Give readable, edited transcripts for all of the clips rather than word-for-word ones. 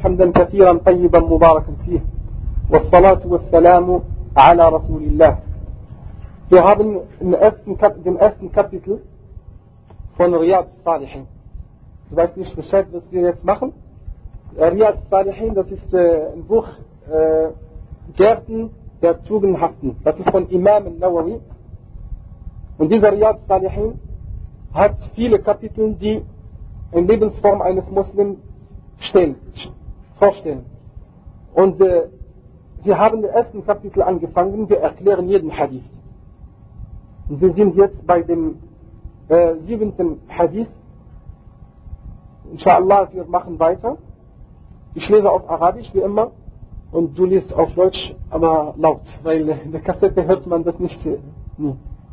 حمدا كثيرا طيبا مباركا فيه والصلاة والسلام على رسول الله. Wir haben den ersten Kapitel von Riyad Salihin. Ich weiß nicht Bescheid, was wir jetzt machen. Riyad Salihin, das ist ein Buch Gärten der Tugendhaften. Das ist von Imam al-Nawawi. Und dieser Riyad Salihin hat viele Kapitel, die eine Lebensform eines Muslims vorstellen. Und wir haben den ersten Kapitel angefangen, wir erklären jeden Hadith. Und wir sind jetzt bei dem 7. Hadith. Inshallah, wir machen weiter. Ich lese auf Arabisch wie immer und du liest auf Deutsch, aber laut, weil in der Kassette hört man das nicht nie.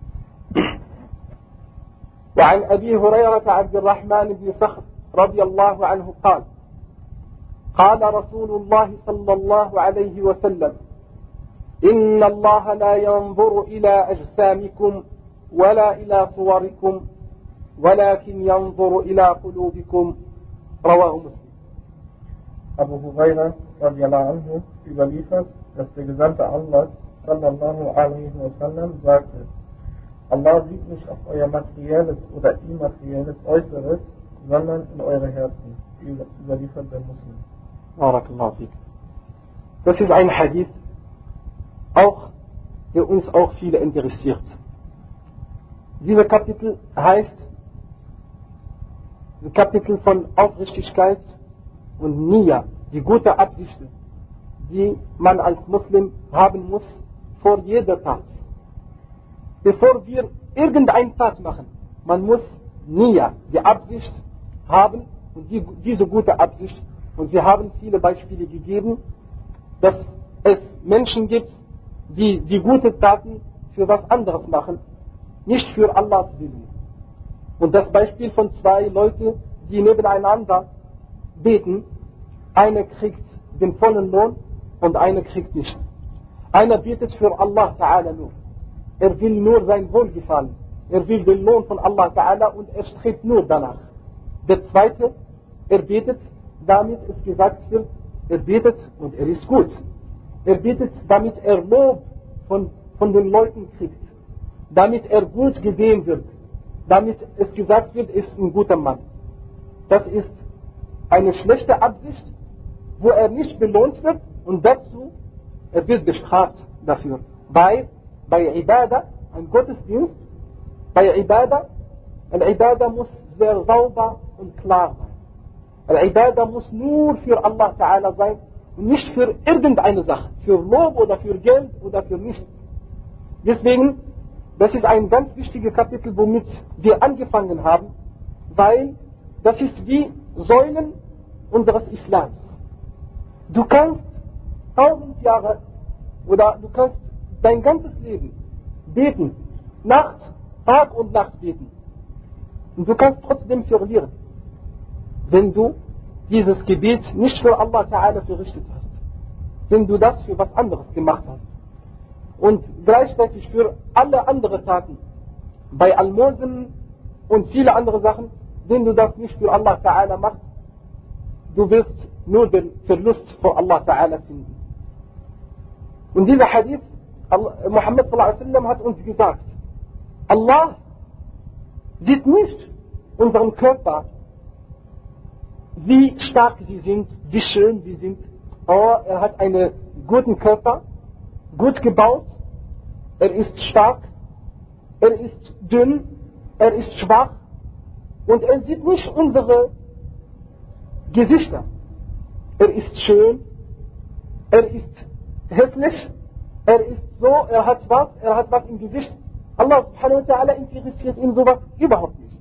وعن أبي هريرة عبد الرحمن بن صخر رضي الله عنه قال قال رسول الله صلى الله عليه وسلم إن الله لا ينظر إلى أجسامكم ولا إلى صوركم ولكن ينظر إلى قلوبكم رواه مسلم. Abu Huraira radiallahu anhu überliefert, dass der Gesandte Allah sallallahu alaihi wasallam sagte: Allah sieht nicht auf euer materielles oder immaterielles Äußeres, sondern in eure Herzen. Überliefert der Muslim. Barakallahu fik. Das ist ein Hadith, der uns auch viele interessiert. Dieser Kapitel heißt Kapitel von Aufrichtigkeit und Nia, die gute Absichten, die man als Muslim haben muss vor jeder Tat. Bevor wir irgendeine Tat machen, man muss Nia, die Absicht haben und diese gute Absicht. Und wir haben viele Beispiele gegeben, dass es Menschen gibt, die die gute Taten für was anderes machen, nicht für Allahs Willen. Und das Beispiel von zwei Leuten, die nebeneinander beten, einer kriegt den vollen Lohn und einer kriegt nicht. Einer betet für Allah Ta'ala nur. Er will nur sein Wohlgefallen. Er will den Lohn von Allah Ta'ala und er strebt nur danach. Der zweite, er betet, damit es gesagt wird, er betet und er ist gut. Er betet, damit er Lob von den Leuten kriegt. Damit er gut gesehen wird. Damit es gesagt wird, er ist ein guter Mann. Das ist eine schlechte Absicht, wo er nicht belohnt wird und dazu, er wird bestraft dafür. Bei Ibadah, ein Gottesdienst, bei Ibadah, Al-Ibadah muss sehr sauber und klar sein. Al-Ibadah muss nur für Allah Ta'ala sein und nicht für irgendeine Sache, für Lob oder für Geld oder für nichts. Deswegen, das ist ein ganz wichtiges Kapitel, womit wir angefangen haben, weil das ist wie Säulen unseres Islams. Du kannst 1000 Jahre oder du kannst dein ganzes Leben beten, Tag und Nacht beten. Und du kannst trotzdem verlieren, wenn du dieses Gebet nicht für Allah Ta'ala verrichtet hast. Wenn du das für was anderes gemacht hast. Und gleichzeitig für alle anderen Taten, bei Almosen und viele andere Sachen, wenn du das nicht für Allah Ta'ala machst, du wirst nur den Verlust vor Allah Ta'ala finden. Und dieser Hadith, Muhammad sallallahu alaihi wasallam hat uns gesagt, Allah sieht nicht unseren Körper, wie stark sie sind, wie schön sie sind. Oh, er hat einen guten Körper, gut gebaut, er ist stark, er ist dünn, er ist schwach und er sieht nicht unsere Gesichter. Er ist schön, er ist hässlich, er ist so, er hat was im Gesicht. Allah subhanahu wa ta'ala interessiert ihn sowas überhaupt nicht.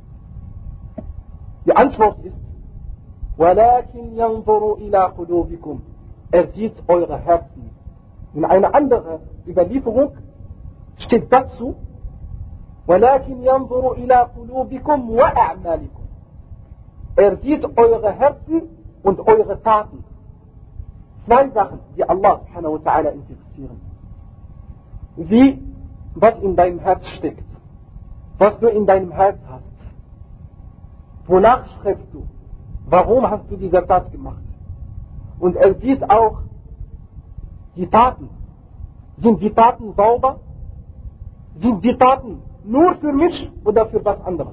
Die Antwort ist, وَلَكِنْ يَنْظُرُ إِلَى قُلُوبِكُمْ. Er sieht eure Herzen. In einer anderen Überlieferung steht dazu, وَلَكِنْ يَنْظُرُ إِلَى قُلُوبِكُمْ وَأَعْمَالِكُمْ. Er sieht eure Herzen und eure Taten. Zwei Sachen, die Allah subhanahu wa ta'ala interessieren. Wie, was in deinem Herz steckt. Was du in deinem Herz hast. Wonach strebst du? Warum hast du diese Tat gemacht? und er sieht auch die Taten. Sind die Taten sauber? Sind die Taten nur für mich oder für was anderes?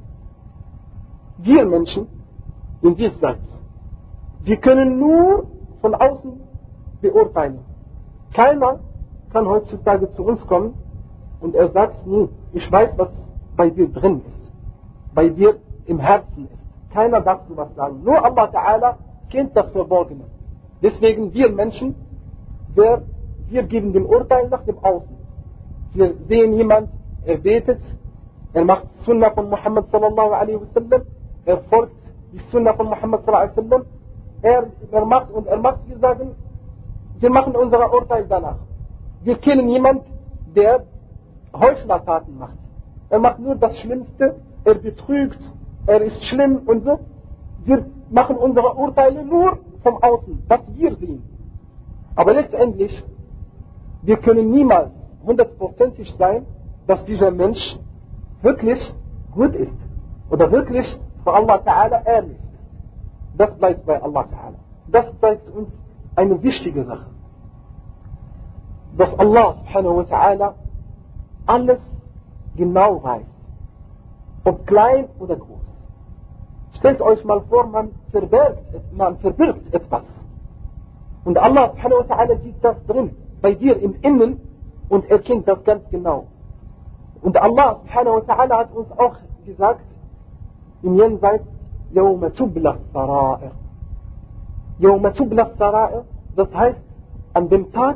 Wir Menschen in diesseits, wir können nur von außen beurteilen. Keiner kann heutzutage zu uns kommen und er sagt, nee, ich weiß, was bei dir drin ist, bei dir im Herzen ist. Keiner darf sowas sagen. Nur Allah Ta'ala kennt das Verborgene. Deswegen wir Menschen, wir geben dem Urteil nach dem Außen. Wir sehen jemand, er betet, er macht Sunnah von Muhammad sallallahu alaihi wasallam, er folgt die Sunnah von Muhammad sallallahu alaihi wasallam, er macht, wir sagen, wir machen unser Urteil danach. Wir kennen jemand, der Heuchlertaten macht. Er macht nur das Schlimmste, er betrügt, er ist schlimm und so. Wir machen unsere Urteile nur vom Außen, was wir sehen. Aber letztendlich, wir können niemals 100%ig sein, dass dieser Mensch wirklich gut ist oder wirklich für Allah Ta'ala ehrlich ist. Das bleibt bei Allah Ta'ala. Das zeigt uns eine wichtige Sache. Dass Allah Subhanahu wa Ta'ala alles genau weiß. Ob klein oder groß. Stellt euch mal vor, man verbirgt etwas. Und Allah Subhanahu wa Ta'ala sieht das drin, bei dir im Innen und erkennt das ganz genau. Und Allah Subhanahu wa Ta'ala hat uns auch gesagt, im Jenseits, يَوْمَ تُبْلَى السَّرَائِرِ. يَوْمَ تُبْلَى السَّرَائِرِ, das heißt, an dem Tag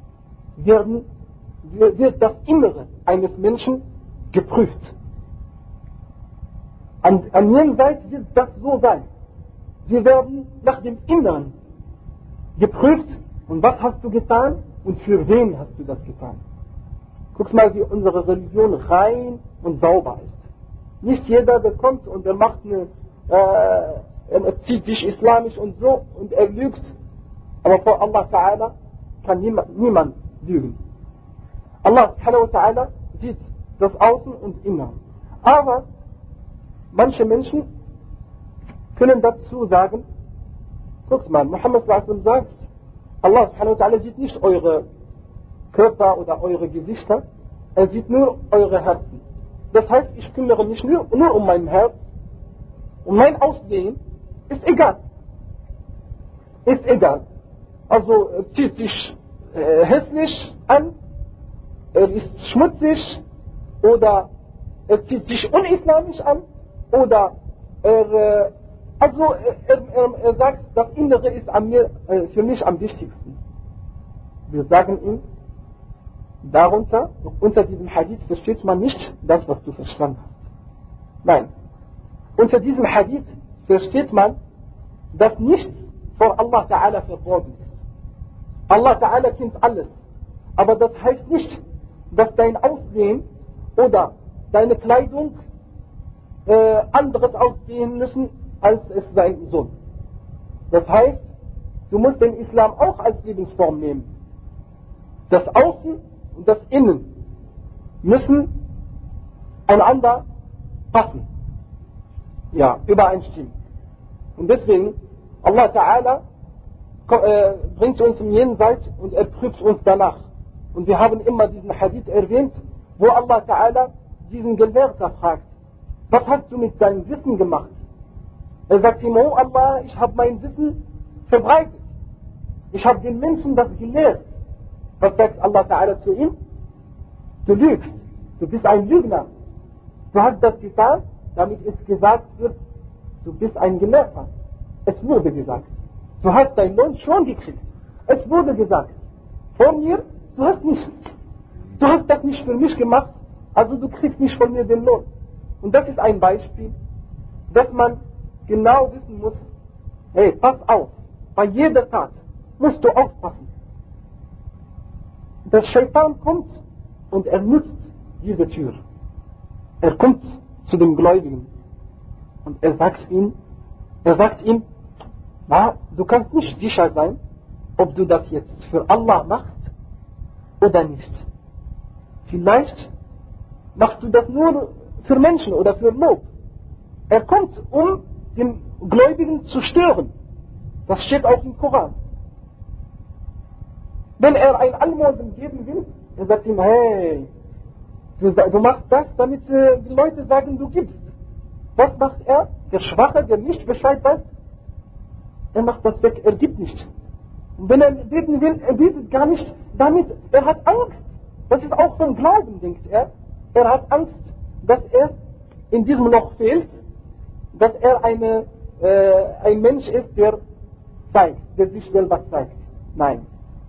wird das Innere eines Menschen geprüft. An Jenseits wird das so sein. Wir werden nach dem Inneren geprüft. Und was hast du getan? Und für wen hast du das getan? Guck mal, wie unsere Religion rein und sauber ist. Nicht jeder, der kommt und er macht er zieht sich islamisch und so und er lügt. Aber vor Allah Ta'ala kann niemand lügen. Allah Subhanahu wa Ta'ala sieht das Außen und Innere. Aber manche Menschen können dazu sagen, guck mal, Muhammad sagt, Allah Subhanahu wa Ta'ala sieht nicht eure Körper oder eure Gesichter, er sieht nur eure Herzen. Das heißt, ich kümmere mich nur um mein Herz, und mein Aussehen ist egal. Ist egal. Also er zieht sich hässlich an, er ist schmutzig, oder er zieht sich unislamisch an, oder er sagt, das Innere ist für mich am wichtigsten. Wir sagen ihm, unter diesem Hadith versteht man nicht das, was du verstanden hast. Nein. Unter diesem Hadith versteht man, dass nichts vor Allah Ta'ala verborgen ist. Allah Ta'ala kennt alles. Aber das heißt nicht, dass dein Aussehen oder deine Kleidung anderes aussehen müssen, als es sein soll. Das heißt, du musst den Islam auch als Lebensform nehmen. Das Außen und das Innen müssen einander passen. Ja, übereinstimmen. Und deswegen, Allah Ta'ala bringt uns im Jenseits und er prüft uns danach. Und wir haben immer diesen Hadith erwähnt, wo Allah Ta'ala diesen Gelehrter fragt, was hast du mit deinem Wissen gemacht? Er sagt ihm, oh Allah, ich habe mein Wissen verbreitet. Ich habe den Menschen das gelehrt. Was sagt Allah Ta'ala zu ihm? Du lügst. Du bist ein Lügner. Du hast das getan, damit es gesagt wird, du bist ein Gelehrter. Es wurde gesagt. Du hast deinen Lohn schon gekriegt. Es wurde gesagt. Von mir, du hast nichts. Du hast das nicht für mich gemacht, also du kriegst nicht von mir den Lohn. Und das ist ein Beispiel, dass man genau wissen muss, hey, pass auf, bei jeder Tat musst du aufpassen. Der Shaitan kommt und er nutzt diese Tür. Er kommt zu dem Gläubigen und er sagt ihm, na, du kannst nicht sicher sein, ob du das jetzt für Allah machst oder nicht. Vielleicht machst du das nur für Menschen oder für Lob. Er kommt, um den Gläubigen zu stören. Das steht auch im Koran. Wenn er ein Almosen geben will, er sagt ihm, hey, du machst das, damit die Leute sagen, du gibst. Was macht er? Der Schwache, der nicht Bescheid weiß, er macht das weg, er gibt nicht. Und wenn er beten will, er betet gar nicht damit, er hat Angst. Das ist auch vom Glauben, denkt er. Er hat Angst, dass er in diesem Loch fehlt, dass er ein Mensch ist, der zeigt, der sich selber zeigt. Nein.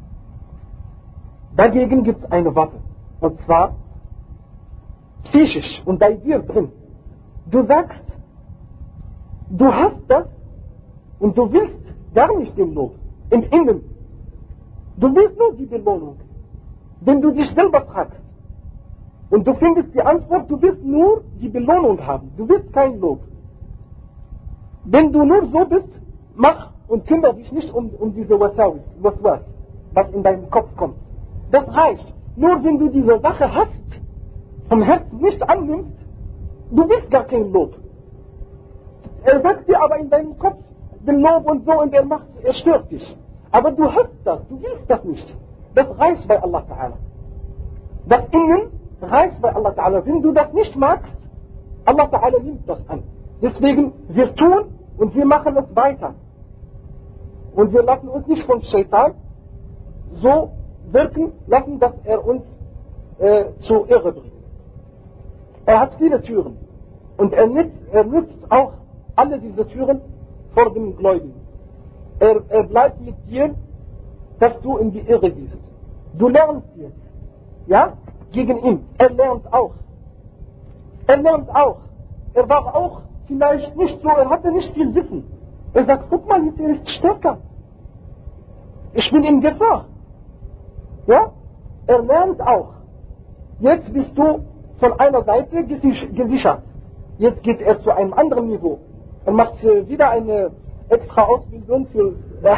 Dagegen gibt es eine Waffe. Und zwar psychisch und bei dir drin. Du sagst, du hast das und du willst gar nicht den Lob. Im Innen. Du willst nur die Belohnung. Wenn du dich selber fragst und du findest die Antwort, du willst nur die Belohnung haben. Du willst kein Lob. Wenn du nur so bist, mach und kümmere dich nicht um diese Waswas, was in deinem Kopf kommt. Das reicht. Nur wenn du diese Sache hast, vom Herzen nicht annimmst, du willst gar kein Lob. Er sagt dir aber in deinem Kopf den Lob und so und er stört dich. Aber du hast das, du willst das nicht. Das reicht bei Allah Ta'ala. Das Innen reicht bei Allah Ta'ala. Wenn du das nicht magst, Allah Ta'ala nimmt das an. Deswegen, wir tun und wir machen es weiter. Und wir lassen uns nicht von Shaitan so wirken lassen, dass er uns zur Irre bringt. Er hat viele Türen. Und er nutzt auch alle diese Türen vor dem Gläubigen. Er bleibt mit dir, dass du in die Irre gehst. Du lernst jetzt. Ja? Gegen ihn. Er lernt auch. Er war auch vielleicht nicht so, er hatte nicht viel Wissen. Er sagt, guck mal, jetzt er ist stärker. Ich bin in Gefahr. Ja? Er lernt auch. Jetzt bist du von einer Seite gesichert. Jetzt geht er zu einem anderen Niveau. Er macht wieder eine extra Ausbildung für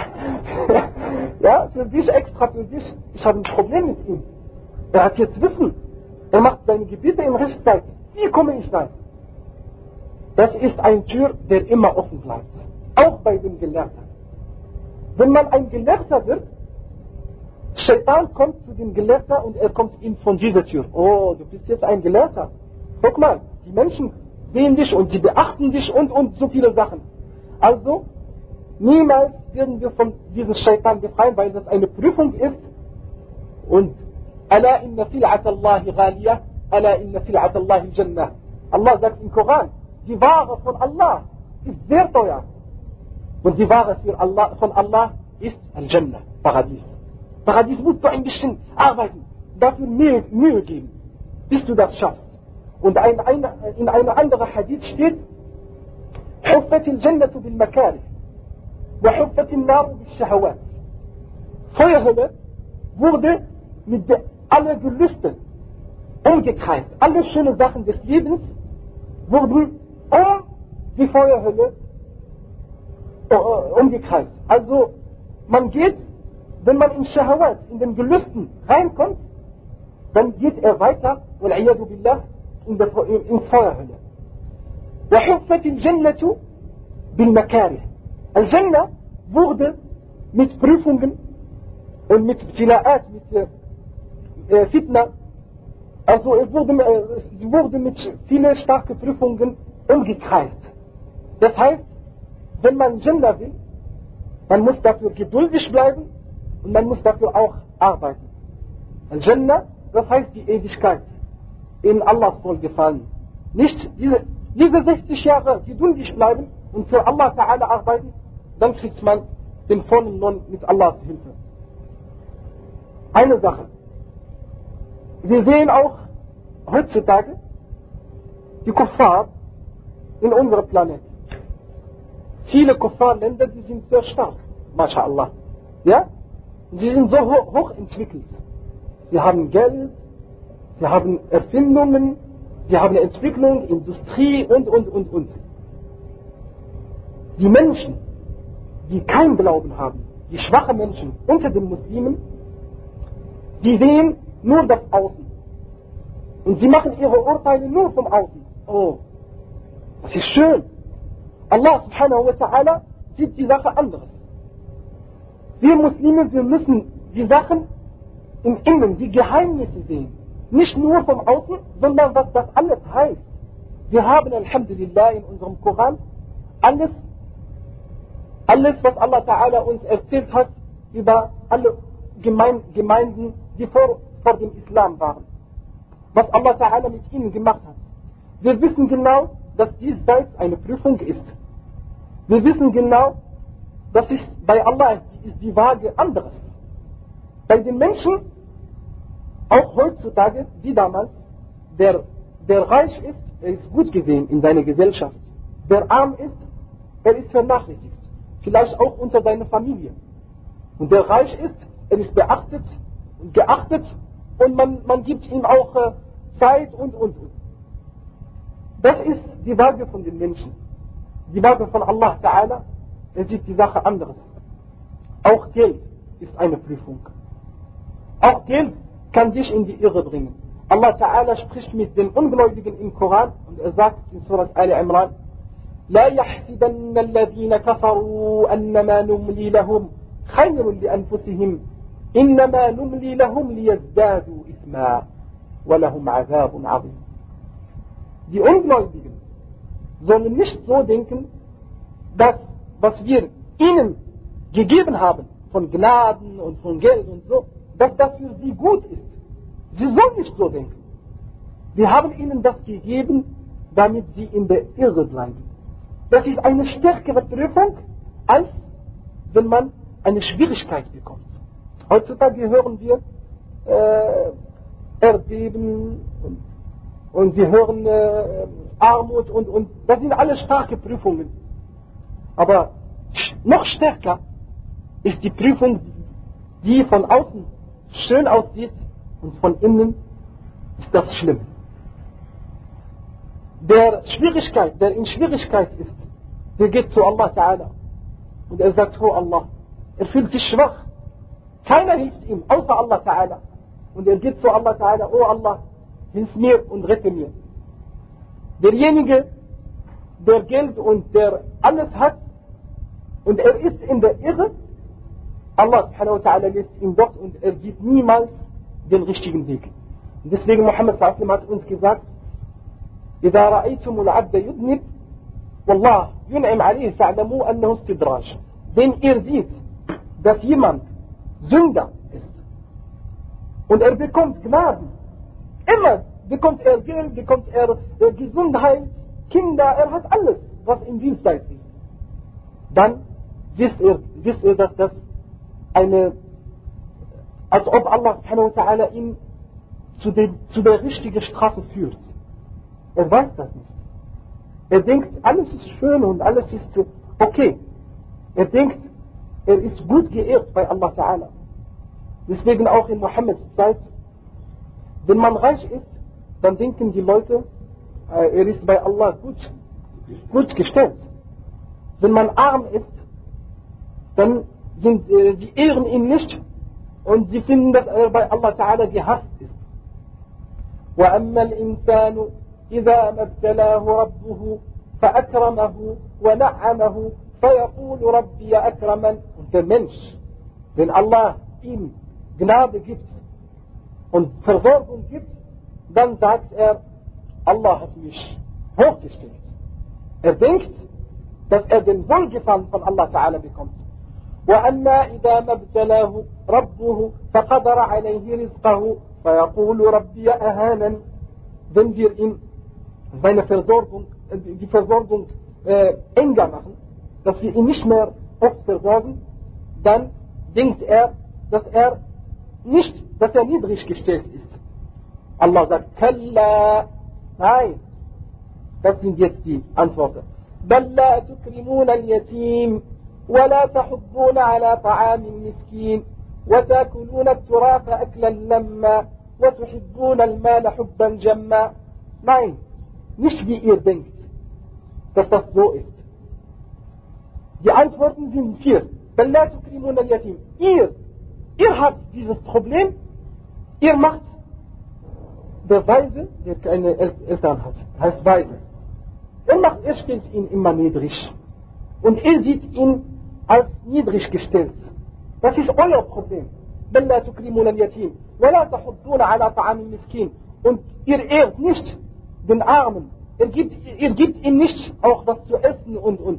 dich, extra für dich. Ich habe ein Problem mit ihm. Er hat jetzt Wissen. Er macht seine Gebete in Rechtzeit. Wie komme ich rein? Das ist eine Tür, der immer offen bleibt. Auch bei dem Gelehrten. Wenn man ein Gelehrter wird, Shaitan kommt zu dem Gelehrten und er kommt ihm von dieser Tür. Oh, du bist jetzt ein Gelehrter. Guck mal, die Menschen sehen dich und sie beachten dich und so viele Sachen. Also, niemals werden wir von diesem Shaitan befreien, weil das eine Prüfung ist. Und Ala inna sil'at Allahi ghaliyah, ala inna sil'at Allahi jannah. Allah sagt im Koran, die Ware von Allah ist sehr teuer. Und die Ware von Allah ist Al-Jannah, Paradies. Paradies musst du ein bisschen arbeiten, dafür Mühe geben, bis du das schaffst. Und in einer anderen Hadith steht, حفت الجنة بالمكاره وحفت النار بالشهوات. Feuerhölle wurde mit allen Gelüsten umgekreist. Alle schönen Sachen des Lebens wurden die Feuerhölle umgekreist. Also man geht, wenn man in Shahawat, in den Gelüsten reinkommt, dann geht er weiter, wal-'iyadu billah, in Feuerhölle. وحفت الجنة بالمكاره. Al-Jannah wurde mit Prüfungen und mit Ibtila'at, mit Fitna, also es wurde mit vielen starken Prüfungen umgekreist. Das heißt, wenn man Jannah will, man muss dafür geduldig bleiben und man muss dafür auch arbeiten. Al-Jannah, das heißt die Ewigkeit, in Allahs Wohlgefallen. Nicht diese 60 Jahre geduldig bleiben und für Allah Ta'ala arbeiten, dann kriegt man den vollen Lohn mit Allahs Hilfe. Eine Sache. Wir sehen auch heutzutage die Kuffar in unserem Planet. Viele Kuffar-Länder, die sind sehr stark, MashaAllah. Ja? Sie sind so hoch entwickelt. Sie haben Geld, sie haben Erfindungen, sie haben Entwicklung, Industrie und. Die Menschen, die keinen Glauben haben, die schwachen Menschen unter den Muslimen, die sehen nur das Außen. Und sie machen ihre Urteile nur vom Außen. Oh, das ist schön. Allah subhanahu wa ta'ala sieht die Sache anders. Wir Muslime, wir müssen die Sachen im Innen die Geheimnisse sehen. Nicht nur vom Außen, sondern was das alles heißt. Wir haben, Alhamdulillah, in unserem Koran alles, was Allah Ta'ala uns erzählt hat über alle Gemeinden, die vor dem Islam waren. Was Allah Ta'ala mit ihnen gemacht hat. Wir wissen genau, dass diesseits eine Prüfung ist. Wir wissen genau, dass bei Allah ist die Waage anderes. Bei den Menschen, auch heutzutage, wie damals, der reich ist, er ist gut gesehen in seiner Gesellschaft. Der arm ist, er ist vernachlässigt. Vielleicht auch unter seiner Familie. Und der reich ist, er ist beachtet und geachtet und man gibt ihm auch Zeit und. Das ist die Waage von den Menschen. Die Waage von Allah Ta'ala, er sieht die Sache anderes. Auch Geld ist eine Prüfung. Auch Geld kann dich in die Irre bringen. Allah Ta'ala spricht mit den Ungläubigen im Koran und er sagt in Surah Al-Imran: لا يحسبن الذين كفروا أنما نملي لهم خير لأنفسهم إنما نملي لهم ليزدادوا إثما ولهم عذاب عظيم. Die Ungläubigen sollen nicht so denken, dass was wir ihnen gegeben haben, von Gnaden und von Geld und so, dass das für sie gut ist. Sie sollen nicht so denken. Wir haben ihnen das gegeben, damit sie in der Irre bleiben. Das ist eine stärkere Prüfung, als wenn man eine Schwierigkeit bekommt. Heutzutage hören wir Erdbeben und wir hören Armut und das sind alle starke Prüfungen. Aber noch stärker ist die Prüfung, die von außen schön aussieht und von innen ist das schlimm. Der in Schwierigkeit ist, der geht zu Allah Ta'ala und er sagt: Oh Allah, er fühlt sich schwach. Keiner hilft ihm, außer Allah Ta'ala. Und er geht zu Allah Ta'ala: Oh Allah, hilf mir und rette mir. Derjenige, der Geld und der alles hat und er ist in der Irre, Allah Subhanahu wa Ta'ala lässt ihn dort und er sieht niemals den richtigen Weg. Und deswegen Muhammad sallallahu alaihi wasallam hat uns gesagt: إذا رأيتم العبد يذنب والله ينعم عليه فاعلموا أنه استدراج. Wenn ihr seht, dass jemand Sünder ist und er bekommt Gnaden, immer bekommt er Geld, bekommt er Gesundheit, Kinder, er hat alles, was im Diesseits ist, dann wisst ihr, dass das als ob Allah subhanahu wa ta'ala ihn zu der richtigen Straße führt. Er weiß das nicht. Er denkt, alles ist schön und alles ist okay. Er denkt, er ist gut geehrt bei Allah Ta'ala. Deswegen auch in Mohammeds Zeit, wenn man reich ist, dann denken die Leute, er ist bei Allah gut gestellt. Wenn man arm ist, dann die ehren ihn nicht und sie finden, dass er bei Allah Ta'ala gehasst ist. وَأَمَّا الْإِنسَانُ إذا ما ابتلاه ربه فأكرمه ونعمه فيقول ربي أكرمن. Und der Mensch, wenn Allah ihm Gnade gibt und Versorgung gibt, dann sagt er: Allah hat mich hochgestellt. Er denkt, dass er den Wohlgefallen von Allah Ta'ala bekommt. وأما إذا ما ابتلاه ربه فقدر عليه رزقه فيقول ربي أهانن. Wenn wir ihm die Versorgung enger machen, dass wir ihn nicht mehr oft versorgen, dann denkt er, dass er niedrig gestellt ist. Allah sagt: Kalla, nein, das sind jetzt die Antworten. بل لا تكرمون اليتيم ولا تحضون على طعام المسكين وتأكلون التراث أكلا لما وتحبون المال حبا جما. Nein, nicht wie ihr denkt, dass das so ist. Die Antworten sind 4. بل لا تكرمون اليتيم. Ihr habt dieses Problem, ihr macht der Weise, der keine Eltern hat, heißt Weise. Er stellt ihn immer niedrig. Und ihr seht ihn als niedrig gestellt. Das ist euer Problem. بل لا تكرمون اليتيم ولا تحضون على طعام المسكين. Und ihr ehrt nicht den Armen. Ihr gibt ihm nicht auch was zu essen und.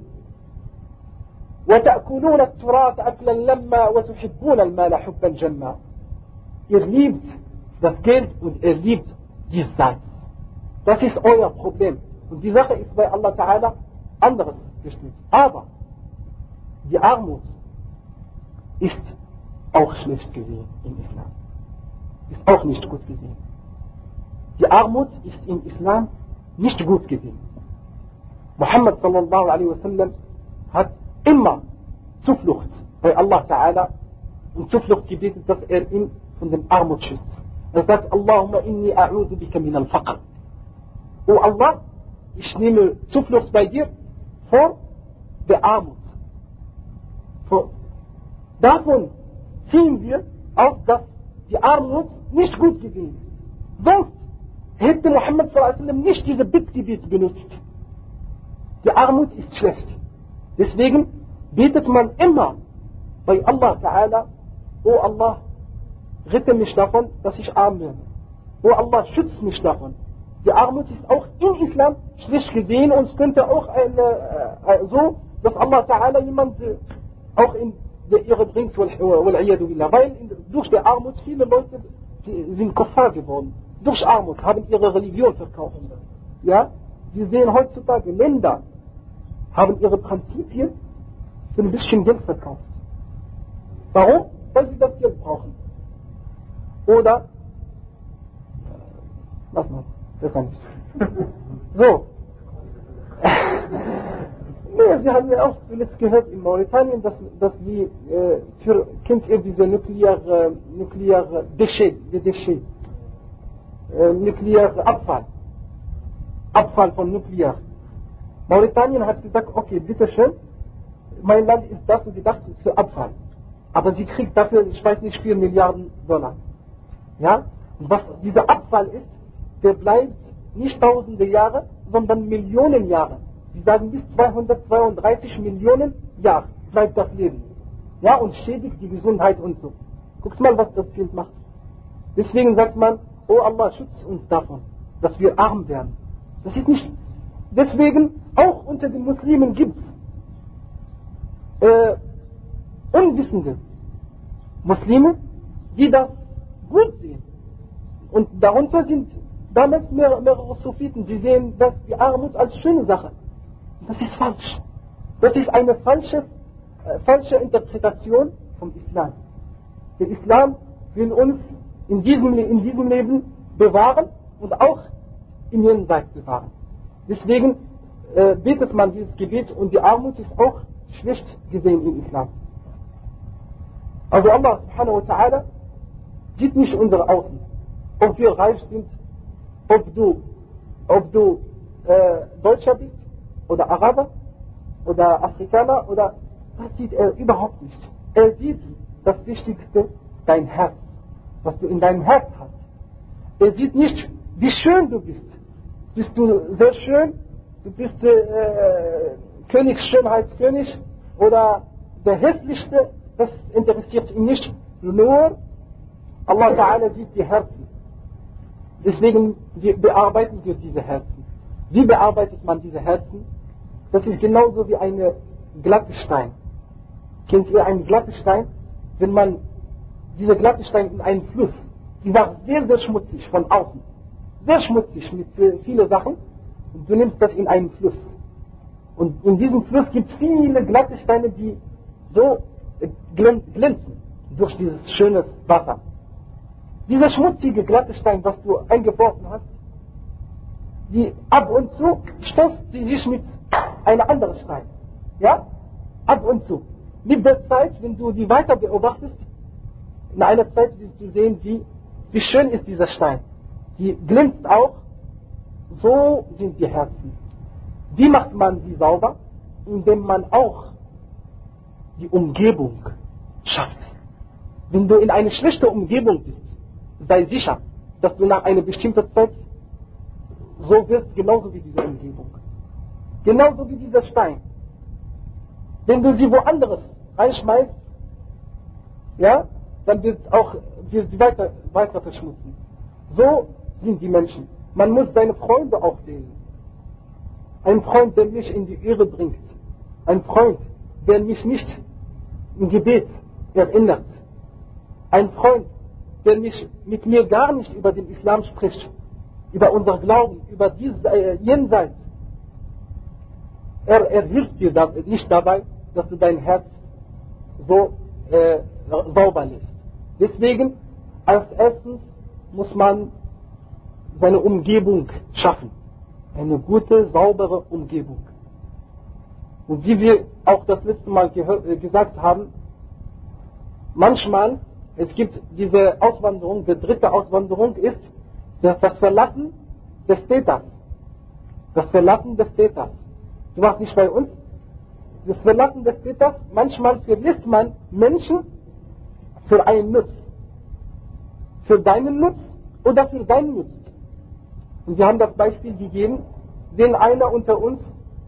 وتأكلون التراث أكلا لما وتحبون المال حبا جما. Ihr liebt das Geld und ihr liebt die Salz. Das ist euer Problem. Und die Sache ist bei Allah Ta'ala anderes gestellt. Aber die Armut ist auch schlecht gesehen im Islam. Ist auch nicht gut gesehen. Die Armut ist im Islam nicht gut gesehen. Muhammad sallallahu alaihi wasallam hat immer Zuflucht bei Allah Ta'ala und Zuflucht gebetet, dass er ihn von dem Armut schützt. Er sagt, Allahumma inni a'udhu bika min al-faqr. O Allah, ich nehme Zuflucht bei dir vor der Armut. Davon ziehen wir aus, dass die Armut nicht gut gesehen ist. Sonst hätte Muhammad sallallahu alaihi wasallam nicht diese Bittgebet benutzt. Die Armut ist schlecht. Deswegen betet man immer bei Allah Ta'ala, O Allah, rette mich davon, dass ich arm werde. O Allah, schütze mich davon. Die Armut ist auch im Islam schlecht gesehen und es könnte auch so, dass Allah Ta'ala jemand auch in der Irre bringt, weil durch die Armut viele Leute sind Kuffar geworden. Durch Armut haben ihre Religion verkauft. Ja? Sie sehen heutzutage Länder, haben ihre Prinzipien für ein bisschen Geld verkauft. Warum? Weil sie das Geld brauchen. Oder, lass mal, besser nicht. So. Nee, Sie haben ja auch zuletzt gehört in Mauretanien, dass die, kennt ihr diese nukleare Abfall von Nuklear. Mauretanien hat gesagt, okay, bitteschön, mein Land ist dafür gedacht für Abfall. Aber sie kriegt dafür, ich weiß nicht, 4 Milliarden Dollar. Ja? Und was dieser Abfall ist, der bleibt nicht tausende Jahre, sondern Millionen Jahre. Sie sagen, bis 232 Millionen Jahre bleibt das Leben. Ja, und schädigt die Gesundheit und so. Guckt mal, was das Kind macht. Deswegen sagt man, oh Allah, schütze uns davon, dass wir arm werden. Das ist nicht. Deswegen, auch unter den Muslimen gibt es unwissende Muslime, die das gut sehen. Und darunter sind damals mehrere Suffiten, die sehen die Armut als schöne Sache. Das ist falsch. Das ist eine falsche Interpretation vom Islam. Der Islam will uns in diesem Leben bewahren und auch im Jenseits bewahren. Deswegen betet man dieses Gebet und die Armut ist auch schlecht gesehen im Islam. Also Allah subhanahu wa ta'ala sieht nicht unsere Außen. Ob wir reich sind, ob du Deutscher bist oder Araber oder Afrikaner oder das sieht er überhaupt nicht. Er sieht das Wichtigste, dein Herz, was du in deinem Herz hast. Er sieht nicht, wie schön du bist. Bist du sehr schön? Du bist Schönheitskönig oder der hässlichste? Das interessiert ihn nicht. Nur Allah Ta'ala sieht die Herzen. Deswegen bearbeiten wir diese Herzen. Wie bearbeitet man diese Herzen? Das ist genauso wie eine glatte Stein. Kennt ihr einen glatten Stein? Wenn man diese glatte Stein in einen Fluss, die war sehr, sehr schmutzig von außen. Sehr schmutzig mit vielen Sachen. Und du nimmst das in einen Fluss. Und in diesem Fluss gibt es viele glatte Steine, die so glänzen durch dieses schöne Wasser. Dieser schmutzige glatte Stein, was du eingeworfen hast, die ab und zu stoßt sie sich mit einem anderen Stein. Ja? Ab und zu. Mit der Zeit, wenn du die weiter beobachtest, in einer Zeit wirst du sehen, wie schön ist dieser Stein. Die glänzt auch. So sind die Herzen. Wie macht man sie sauber? Indem man auch die Umgebung schafft. Wenn du in eine schlechte Umgebung bist, sei sicher, dass du nach einer bestimmten Zeit so wirst, genauso wie diese Umgebung. Genauso wie dieser Stein. Wenn du sie woanders reinschmeißt, ja, dann wird sie weiter verschmutzen. So sind die Menschen. Man muss seine Freunde auch wählen. Ein Freund, der mich in die Irre bringt. Ein Freund, der mich nicht im Gebet erinnert. Ein Freund, der mit mir gar nicht über den Islam spricht, über unser Glauben, über dieses Jenseits. Er hilft dir nicht dabei, dass du dein Herz so sauber lässt. Deswegen, als erstes muss man seine Umgebung schaffen. Eine gute, saubere Umgebung. Und wie wir auch das letzte Mal gesagt haben, manchmal, es gibt diese Auswanderung, die dritte Auswanderung ist das Verlassen des Täters. Das Verlassen des Täters. Du warst nicht bei uns. Das Verlassen des Täters, manchmal verlässt man Menschen für einen Nutz. Für deinen Nutz oder für deinen Nutz. Und wir haben das Beispiel gegeben, wenn einer unter uns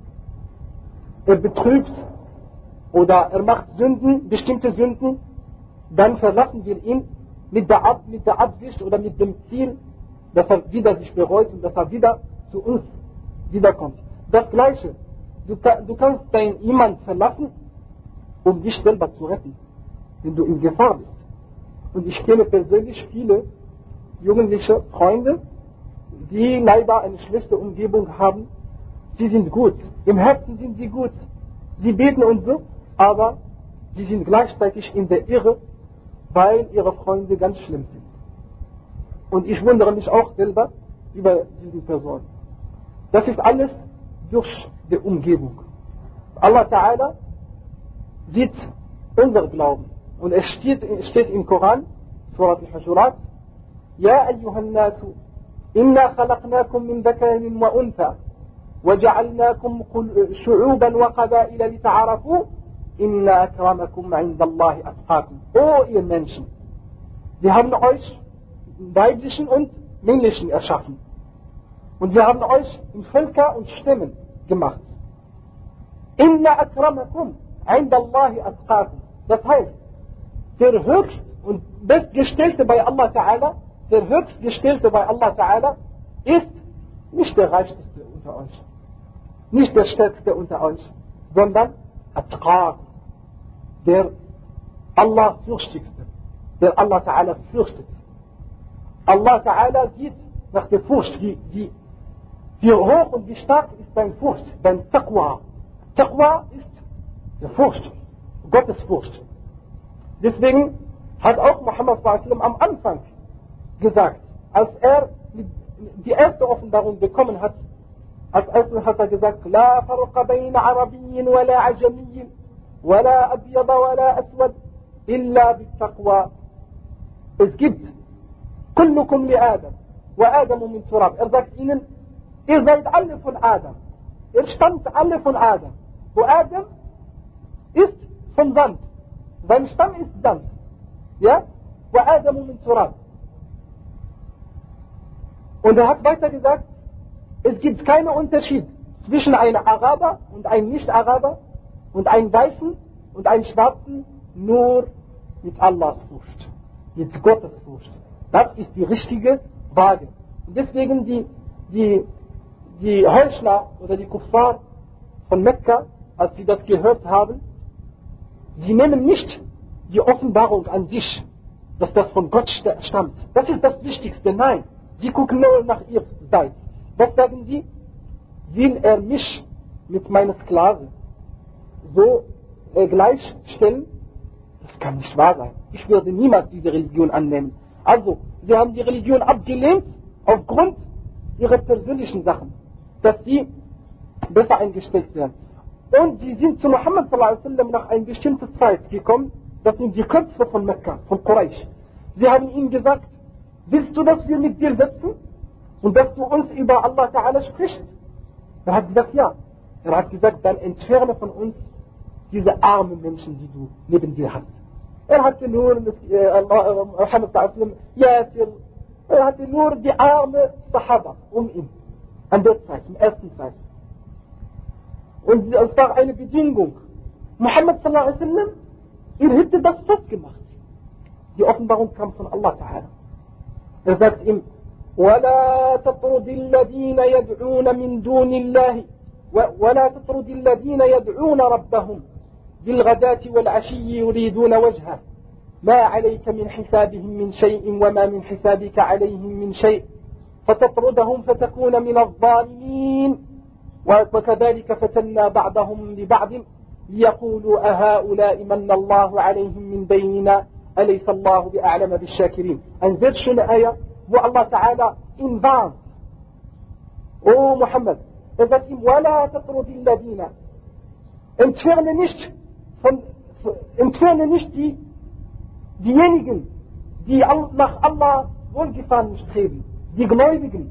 betrügt oder er macht Sünden, bestimmte Sünden, dann verlassen wir ihn mit der Absicht oder mit dem Ziel, dass er wieder sich bereut und dass er wieder zu uns wiederkommt. Das Gleiche. Du kannst jemanden verlassen, um dich selber zu retten, wenn du in Gefahr bist. Und ich kenne persönlich viele jugendliche Freunde, die leider eine schlechte Umgebung haben. Sie sind gut, im Herzen sind sie gut, sie beten und so, aber sie sind gleichzeitig in der Irre, weil ihre Freunde ganz schlimm sind. Und ich wundere mich auch selber über diese Person. Das ist alles durch die Umgebung. Allah Ta'ala sieht unser Glauben. Und es steht im Koran, Surat al-Hujurat, Ja ayyuhan nasu, inna khalaqnakum min dhakarin wa untha, وجعلناكم شعوبا وقبائل لتعارفوا إن أكرمكم عند الله أتقاكم. O ihr Menschen, wir haben euch weiblichen und männlichen erschaffen. Und wir haben euch in Völker und Stämmen gemacht. Inna akramakum indallahi atqakum. Das heißt, der höchst und bestgestellte bei Allah Ta'ala, der höchstgestellte bei Allah Ta'ala ist nicht der reichste unter euch, nicht der stärkste unter euch, sondern atqakum, der Allah fürchtigste, der Allah Ta'ala fürchtet. Allah Ta'ala sieht nach der Furcht, wie hoch und wie stark ist dein Furcht, dein Taqwa. Taqwa ist die Furcht, Gottes Furcht. Deswegen hat auch Muhammad s.a.w. am Anfang gesagt, als er die erste Offenbarung bekommen hat, als erstes hat er gesagt, La farqa bayna Arabiyyin wa la Ajamiyyin wa la Abyada wa la Aswad illa bit Taqwa. Es gibt Kullukum li Adam wa Adamu min Turab. Er sagt ihnen, ihr seid alle von Adam. Ihr stammt alle von Adam. Wo Adam ist von Sand. Sein Stamm ist Sand. Ja? Wa Adamu min Turab. Und er hat weiter gesagt, es gibt keinen Unterschied zwischen einem Araber und einem Nicht-Araber und einem Weißen und einem Schwarzen, nur mit Allahs Furcht, mit Gottes Furcht. Das ist die richtige Waage. Und deswegen die Heuchler oder die Kuffar von Mekka, als sie das gehört haben, sie nehmen nicht die Offenbarung an sich, dass das von Gott stammt. Das ist das Wichtigste. Nein, sie gucken nur nach ihr Seite. Was sagen sie? Will er mich mit meiner Sklave so gleichstellen? Das kann nicht wahr sein. Ich würde niemals diese Religion annehmen. Also, sie haben die Religion abgelehnt aufgrund ihrer persönlichen Sachen, dass sie besser eingestellt werden. Und sie sind zu Muhammad s.a.w. nach einer bestimmten Zeit gekommen, das sind die Köpfe von Mekka, von Quraysh. Sie haben ihm gesagt, willst du, dass wir mit dir sitzen und dass du uns über Allah Ta'ala sprichst? Er hat gesagt, ja. Er hat gesagt, dann entferne von uns diese armen Menschen, die du neben dir hast. Er hatte nur Muhammad s.a.w. Yasir, er hatte nur die arme Sahaba um ihn. An der Zeit, im ersten Zeit. Und es war eine Bedingung. Muhammad s.a.w. ihr hätte das festgemacht. Offenbarung kam von Allah Ta'ala. Er sagt ihm, وَلَا تَطْرُدِ الَّذِينَ يَدْعُونَ مِن دُونِ اللَّهِ وَلَا تَطْرُدِ الَّذِينَ يَدْعُونَ رَبَّهُمْ بِالْغَدَاةِ وَالْعَشِيِّ يُرِيدُونَ وَجْهَهُ ما عليك من حسابهم من شيء وما من حسابك عليهم من شيء فتطردهم فتكون من الظالمين وكذلك فتنا بعضهم لبعض ليقولوا أهؤلاء من الله عليهم من بيننا أليس الله بأعلم بالشاكرين. Ein sehr schöne Ayah, wo Allah Ta'ala ihn warnt. O Muhammad, er sagt ihm, وَلَا تَطْرُدِ الَّذِينَ, entferne nicht diejenigen, die nach Allah Wohlgefallen streben, die Gläubigen.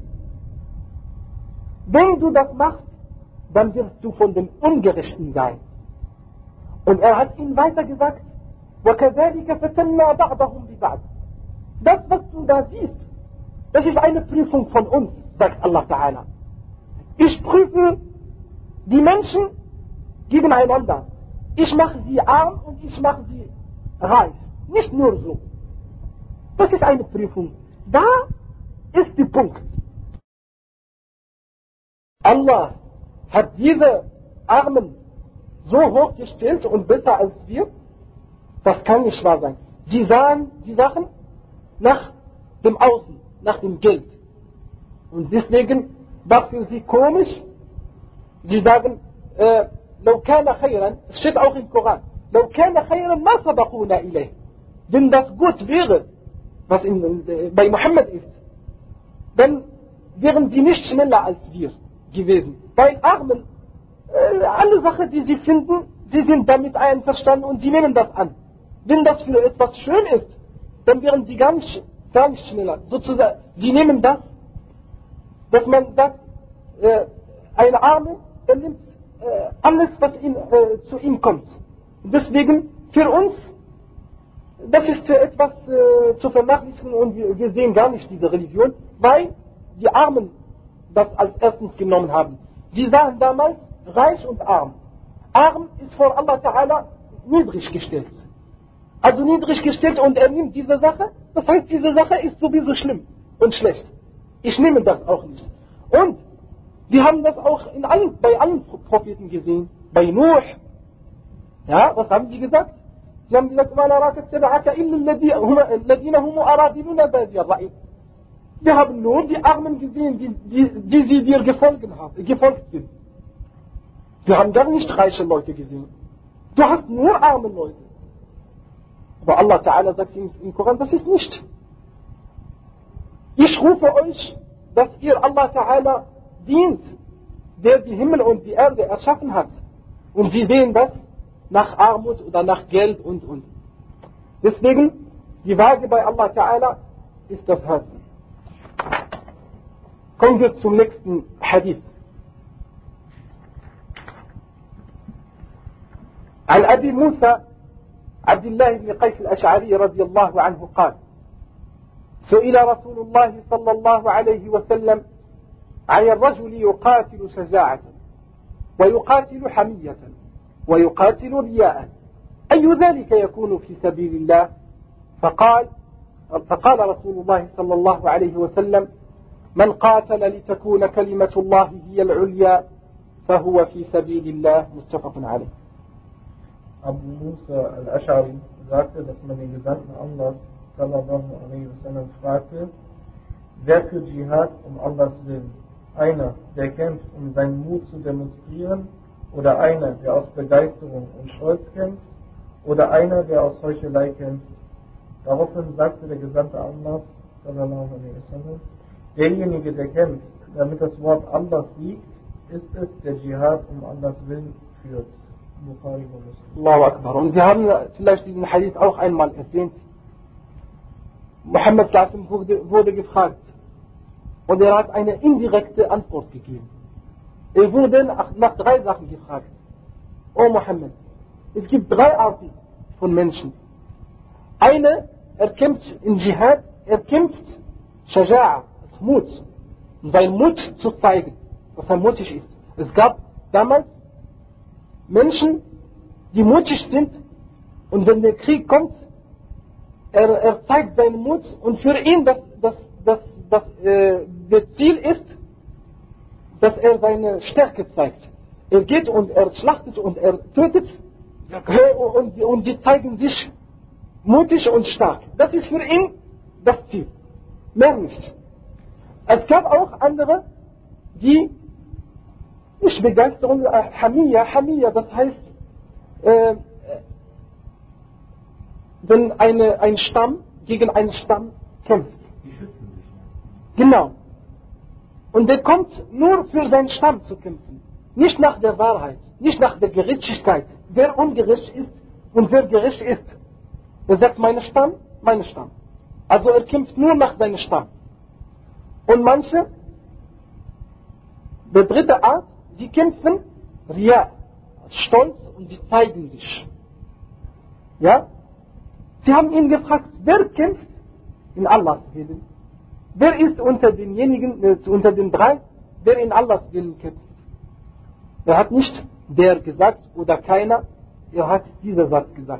Wenn du das machst, dann wirst du von den Ungerechten sein. Und er hat ihm weiter gesagt, وَكَذَلِكَ فَتَنَّا بَعْضَهُمْ بِبَعْضٍ. Das, was du da siehst, das ist eine Prüfung von uns, sagt Allah Ta'ala. Ich prüfe die Menschen gegeneinander. Ich mache sie arm und ich mache sie reich. Nicht nur so. Das ist eine Prüfung. Da ist der Punkt. Allah hat diese Armen so hochgestellt und besser als wir. Das kann nicht wahr sein. Die sahen die Sachen nach dem Außen, nach dem Geld. Und deswegen war für sie komisch. Sie sagen, لو كان خيرا, es steht auch im Koran, لو كان خيرا ما سبقونا إليه. Wenn das gut wäre, was bei Muhammad ist, dann wären sie nicht schneller als wir gewesen. Weil Armen, alle Sachen, die sie finden, sie sind damit einverstanden und sie nehmen das an. Wenn das für etwas schön ist, dann wären sie gar nicht schneller. Sozusagen, sie nehmen das, dass man sagt, ein Arme, er nimmt alles, was zu ihm kommt. Deswegen, für uns, das ist etwas zu vernachlässigen und wir sehen gar nicht diese Religion, weil die Armen das als erstens genommen haben. Die sahen damals reich und arm. Arm ist vor Allah Ta'ala niedrig gestellt. Also niedrig gestellt und er nimmt diese Sache, das heißt, diese Sache ist sowieso schlimm und schlecht. Ich nehme das auch nicht. Und wir haben das auch bei allen Propheten gesehen. Bei Nuh. Ja, was haben die gesagt? Sie haben gesagt, wir haben nur die Armen gesehen, die sie dir gefolgt sind. Wir haben gar nicht reiche Leute gesehen. Du hast nur arme Leute. Aber Allah Ta'ala sagt im Koran, das ist nicht. Ich rufe euch, dass ihr Allah Ta'ala dient, der die Himmel und die Erde erschaffen hat. Und sie sehen das nach Armut oder nach Geld und. Deswegen, die Waage bei Allah Ta'ala ist das Herz. Kommen wir zum nächsten Hadith. عن أبي موسى عبد الله بن قيس الأشعري رضي الله عنه قال سئل رسول الله صلى الله عليه وسلم عن الرجل يقاتل شجاعة ويقاتل حمية ويقاتل رياء أي ذلك يكون في سبيل الله فقال رسول الله صلى الله عليه وسلم من قاتل لتكون كلمة الله هي العليا فهو في سبيل الله متفق عليه. Abu Musa al-Ash'ari sagte, dass man den Gesandten Allah sallallahu alaihi wasallam fragte, wer für Dschihad um Allahs Willen? Einer, der kämpft, um seinen Mut zu demonstrieren, oder einer, der aus Begeisterung und Stolz kämpft, oder einer, der aus Heuchelei kämpft? Daraufhin sagte der Gesandte Allah sallallahu alaihi wasallam, derjenige, der kämpft, damit das Wort Allah siegt, ist es, der Dschihad um Allahs Willen führt. Allahu Akbar. Und wir haben vielleicht diesen Hadith auch einmal erwähnt. Muhammad wurde gefragt und er hat eine indirekte Antwort gegeben. Er wurde nach 3 Sachen gefragt. O Muhammad, es gibt 3 Arten von Menschen. Eine, er kämpft in Dschihad, er kämpft Shaja'a, als Mut, um seinen Mut zu zeigen, dass er mutig ist. Es gab damals Menschen, die mutig sind und wenn der Krieg kommt, er zeigt seinen Mut und für ihn das Ziel ist, dass er seine Stärke zeigt. Er geht und er schlachtet und er tötet und die zeigen sich mutig und stark. Das ist für ihn das Ziel. Mehr nicht. Es gab auch andere, die nicht Begeisterung, Hamiyya, das heißt, wenn ein Stamm gegen einen Stamm kämpft. Die schützen sich. Genau. Und der kommt nur für seinen Stamm zu kämpfen. Nicht nach der Wahrheit, nicht nach der Gerechtigkeit. Wer ungerecht ist und wer gerecht ist. Er sagt, mein Stamm. Also er kämpft nur nach seinem Stamm. Und manche, der dritte Art, die kämpfen, Riya, Stolz, und sie zeigen sich. Ja? Sie haben ihn gefragt, wer kämpft in Allahs Willen? Wer ist unter denjenigen, unter den drei, der in Allahs Willen kämpft? Er hat nicht der gesagt oder keiner, er hat dieser Satz gesagt.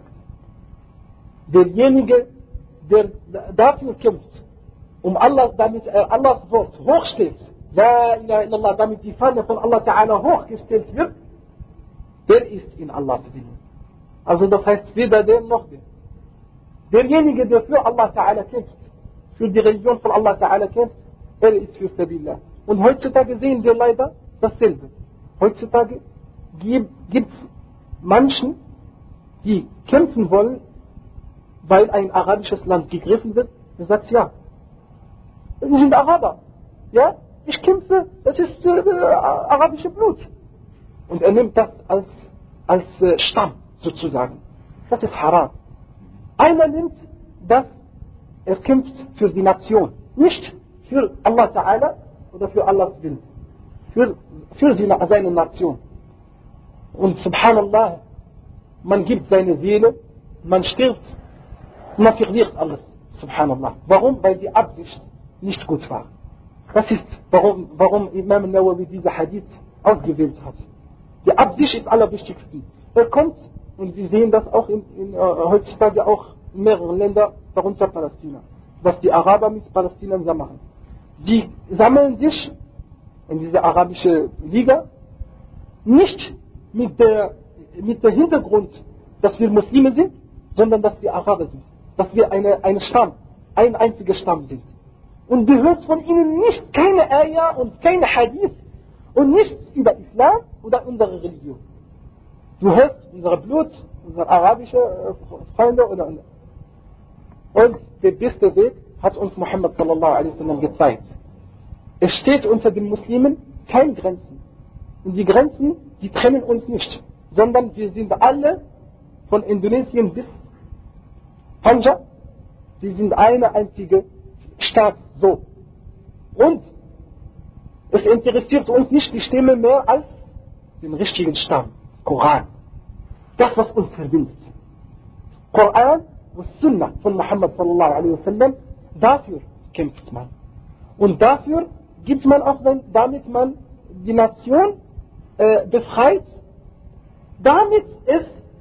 Derjenige, der dafür kämpft, damit er Allahs Wort hochsteht, La ilaha illallah, damit die Fahne von Allah Ta'ala hochgestellt wird, der ist in Allahs Willen. Also das heißt weder der noch der. Derjenige, der für Allah Ta'ala kämpft, für die Religion von Allah Ta'ala kämpft, er ist für Sabilillah. Und heutzutage sehen wir leider dasselbe. Heutzutage gibt es Menschen, die kämpfen wollen, weil ein arabisches Land gegriffen wird. Er sagt, ja, wir sind Araber. Ja, ich kämpfe, das ist arabische Blut. Und er nimmt das als Stamm sozusagen. Das ist Haram. Einer nimmt das, er kämpft für die Nation. Nicht für Allah Ta'ala oder für Allahs Willen. Für seine Nation. Und subhanallah, man gibt seine Seele, man stirbt, man verliert alles. Subhanallah. Warum? Weil die Absicht nicht gut war. Das ist, warum Imam Nawawi diese Hadith ausgewählt hat. Die Absicht ist allerwichtigsten. Er kommt, und wir sehen das auch heutzutage auch in mehreren Ländern, darunter Palästina, was die Araber mit Palästinern machen. Die sammeln sich in diese arabische Liga nicht mit der Hintergrund, dass wir Muslime sind, sondern dass wir Araber sind. Dass wir ein einziger Stamm sind. Und du hörst von ihnen nicht keine Ayah und keine Hadith und nichts über Islam oder unsere Religion. Du hörst unser Blut, unsere arabische Freunde und der beste Weg hat uns Muhammad sallallahu alaihi wasallam gezeigt. Es steht unter den Muslimen keine Grenzen. Und die Grenzen, die trennen uns nicht, sondern wir sind alle von Indonesien bis Punjab, wir sind eine einzige Staat, so. Und es interessiert uns nicht die Stimme mehr als den richtigen Stamm, Koran. Das, was uns verbindet. Koran und Sunnah von Muhammad sallallahu alaihi wasallam, dafür kämpft man. Und dafür gibt man auch, damit man die Nation befreit, damit es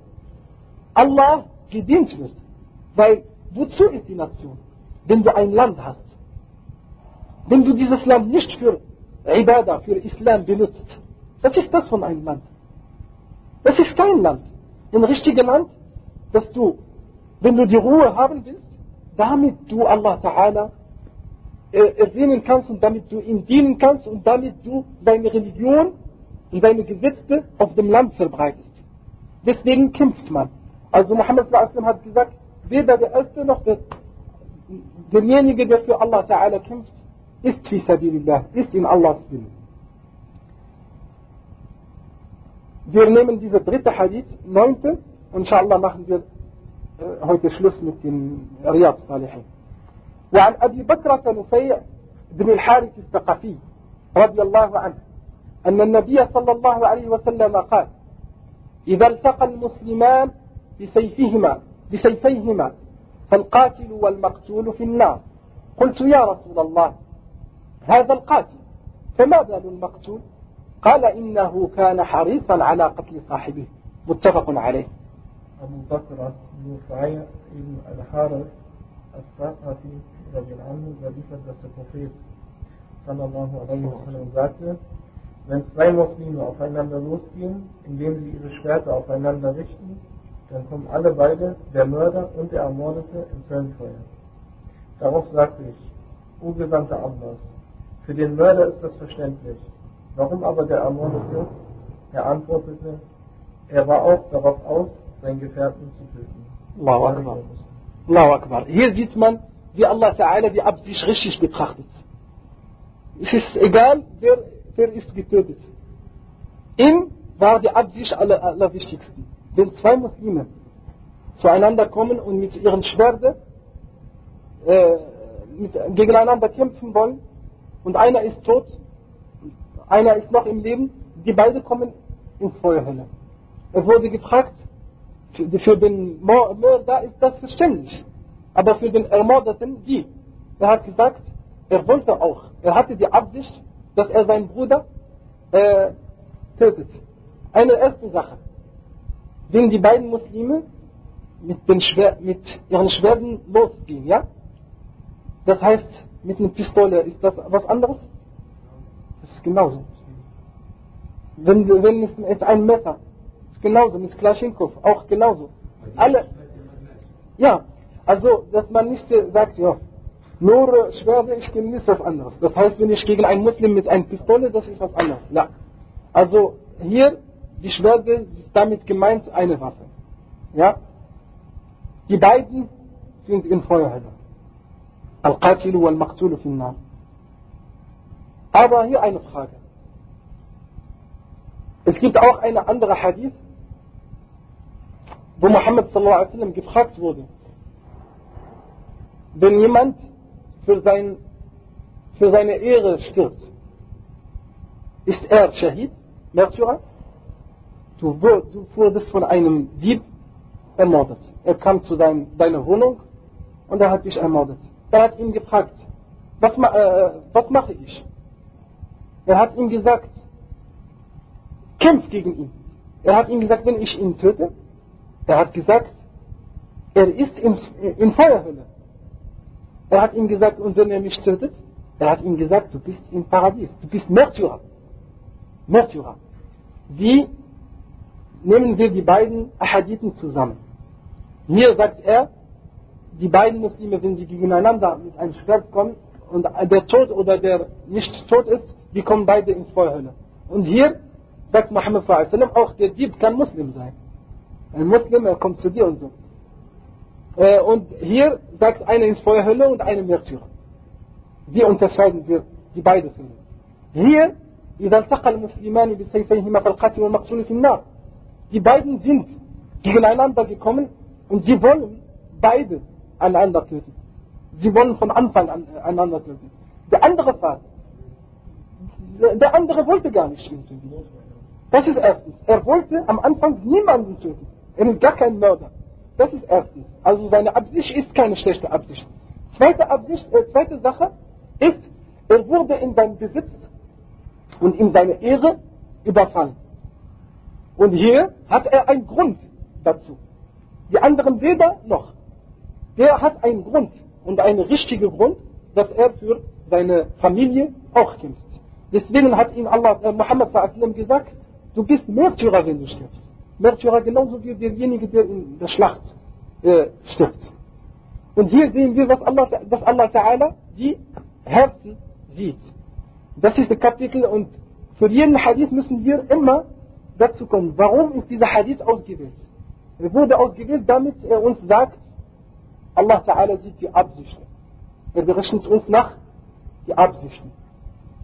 Allah gedient wird. Weil, wozu ist die Nation? Wenn du ein Land hast, wenn du dieses Land nicht für Ibadah, für Islam benutzt, was ist das von einem Land? Das ist kein Land. Ein richtiges Land, dass du, wenn du die Ruhe haben willst, damit du Allah Ta'ala erwähnen kannst und damit du ihm dienen kannst und damit du deine Religion und deine Gesetze auf dem Land verbreitest. Deswegen kämpft man. Also Muhammad sallallahu alaihi wasallam hat gesagt, weder der Erste noch derjenige, der für Allah Ta'ala kämpft, ist fi sabilillah, ist in Allahs Willen. Wir nehmen diese dritte Hadith, 9. und inshallah machen wir heute Schluss mit dem Riyad Salihin. وعن أبي بكرة نفيع بن الحارث الثقفي رضي الله عنه أن النبي صلى الله عليه وسلم قال إذا التقى المسلمان بسيفيهما فالقاتل والمقتول في النار قلت يا رسول الله هذا القاتل فما بال المقتول قال إنه كان حريصا على قتل صاحبه متفق عليه. Abu Bakr Nufay ibn al-Harith As-Sa'ati überliefert, dass der Prophet sallallahu alaihi wasallam sagte, wenn zwei Muslime aufeinander losgehen, indem sie ihre Schwerter aufeinander richten, dann kommen alle beide, der Mörder und der Ermordete, ins Höllenfeuer. Darauf sagte ich, O Gesandter Allahs, für den Mörder ist das verständlich. Warum aber der Ermordete? Er antwortete, er war auch darauf aus, seinen Gefährten zu töten. Allahu Akbar. Allahu Akbar. Hier sieht man, wie Allah Ta'ala die Absicht richtig betrachtet. Es ist egal, wer ist getötet. Ihm war die Absicht allerwichtigsten. Wenn zwei Muslime zueinander kommen und mit ihren Schwertern gegeneinander kämpfen wollen und einer ist tot, einer ist noch im Leben, die beiden kommen ins Feuerhölle. Es wurde gefragt, für den Mörder ist das verständlich, aber für den Ermordeten wie? Er hat gesagt, er wollte auch, er hatte die Absicht, dass er seinen Bruder tötet. Eine erste Sache, wenn die beiden Muslime mit ihren Schwerten losgehen, ja? Das heißt, mit einer Pistole ist das was anderes? Das ist genauso. Wenn es ein Messer ist genauso, mit Klaschinkow auch genauso. Alle, ja, also, dass man nicht sagt, ja, nur Schwerte, ich kenne nicht was anderes. Das heißt, wenn ich gegen einen Muslim mit einer Pistole, das ist was anderes. Ja. Also, hier, die Schwerte ist damit gemeint eine Waffe. Ja. Die beiden sind in Feuerhölle. Al-Qatilu wal-Maqtulu fin-Nar. Aber hier eine Frage. Es gibt auch eine andere Hadith, wo Muhammad sallallahu alaihi wasallam gefragt wurde, wenn jemand für seine Ehre stirbt, ist er Shahid, Märtyrer? Du wurdest von einem Dieb ermordet. Er kam zu deiner Wohnung und er hat dich ermordet. Er hat ihn gefragt, was mache ich? Er hat ihm gesagt, kämpf gegen ihn. Er hat ihm gesagt, wenn ich ihn töte, er hat gesagt, er ist in Feuerhölle. Er hat ihm gesagt, und wenn er mich tötet, er hat ihm gesagt, du bist im Paradies, du bist Märtyrer. Märtyrer. Wie nehmen wir die beiden Ahadithen zusammen? Hier sagt er, die beiden Muslime, wenn sie gegeneinander mit einem Schwert kommen und der tot oder der nicht tot ist, die kommen beide ins Feuerhölle. Und hier sagt Muhammad sallallahu alaihi wasallam, auch der Dieb kann Muslim sein. Ein Muslim, er kommt zu dir und so. Und hier sagt einer ins Feuerhölle und einer Märtyrer. Wie unterscheiden wir die beiden Fälle? Hier, إذا التقى المسلمان بسيفيهما فالقاتل والمقتول في النار. Die beiden sind gegeneinander gekommen und sie wollen beide einander töten. Sie wollen von Anfang an einander töten. Der andere Fall, der andere wollte gar nicht töten. Das ist erstens. Er wollte am Anfang niemanden töten. Er ist gar kein Mörder. Das ist erstens. Also seine Absicht ist keine schlechte Absicht. Zweite Sache ist, er wurde in seinem Besitz und in seiner Ehre überfallen. Und hier hat er einen Grund dazu. Die anderen weder noch. Der hat einen Grund und einen richtigen Grund, dass er für seine Familie auch kämpft. Deswegen hat ihm Muhammad sallallahu alaihi wasallam gesagt, du bist Märtyrer, wenn du stirbst. Märtyrer genauso wie derjenige, der in der Schlacht stirbt. Und hier sehen wir, dass Allah Ta'ala die Herzen sieht. Das ist das Kapitel und für jeden Hadith müssen wir immer dazu kommen. Warum ist dieser Hadith ausgewählt? Er wurde ausgewählt, damit er uns sagt, Allah Ta'ala sieht die Absichten. Er berechnet uns nach die Absichten.